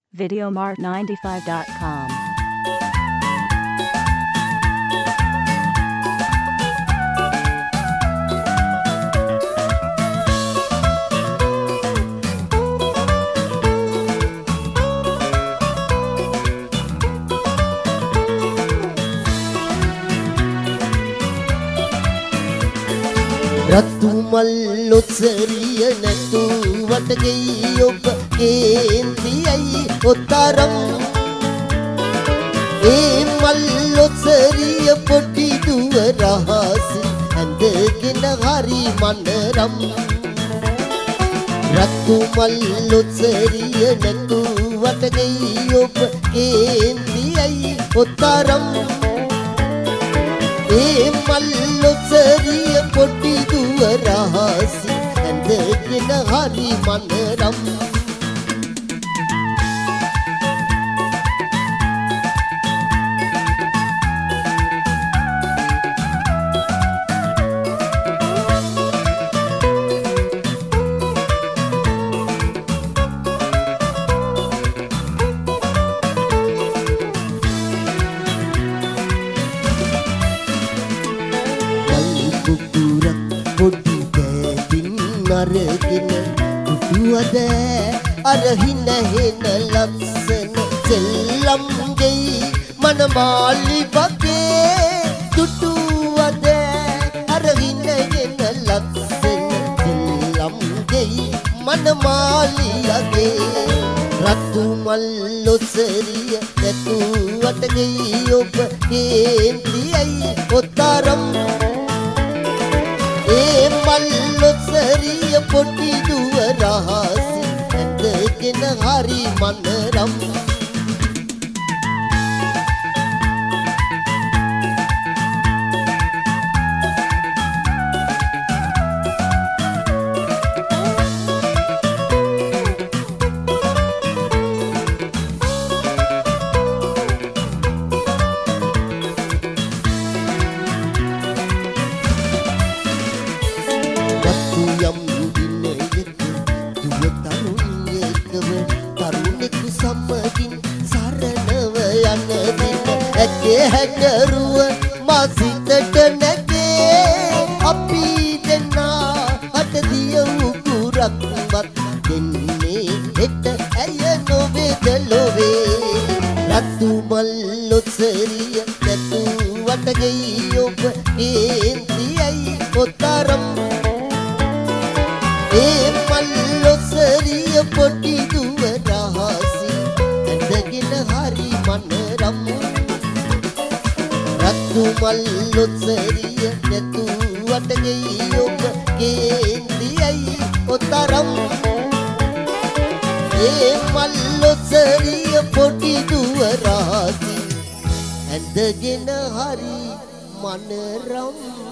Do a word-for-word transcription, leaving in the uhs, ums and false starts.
videomart ninety-five dot com. රතු මල් ඔත්සරිය නැතුවට ගෙයි ඔබ කේන්තියයි ඔතරම් ඒ මල් ඔත්සරිය පොඩි දුව රහසි ඇඳගෙන හරි මනරම් රතු මල් ඔත්සරිය නැතුවට ගෙයි ඔබ කේන්තියයි ඔතරම් ඒ මල් ඔත්සරිය පොඩි දුව රහසි ඇඳගෙන හරි මනරම් පොඩි බෑදින් අරගෙන දුටුවද අර හින හෙන ලස්සන සෙල්ලම් ගෙයි මනමාලි වගේ දුටුවද අර හින හෙන ලස්සන සෙල්ලම් ගෙයි මනමාලි වගේ රතු මල් ඔත්සරිය නැතුවට ගෙයි ඔබ කේන්තියයි ඔතරම් ඒ මල් ඔත්සරිය පොඩි දුව රහසි ඇඳගෙන හරි මනරම් සමගින් සරණව යන දින ඇගේ හැකරුව මා සිතට නැගේ අපි දෙන්නා හට දිය උකුරක්වත් දෙන්නේ හෙට ඇය නොවේද ලොවේ රතු මල් ඔත්සරිය නැතුවට ගෙයි ඔබ කේන්තියයි ඔතරම් ඒ මල් ඔත්සරිය පොඩි දුව රහසි ඇඳගෙන හරි මනරම් රතු මල් ඔත්සරිය නැතුවට ගෙයි ඔබ කේන්තියයි ඔතරම් ඒ මල් ඔත්සරිය පොඩි දුව රහසි ඇඳගෙන හරි මනරම්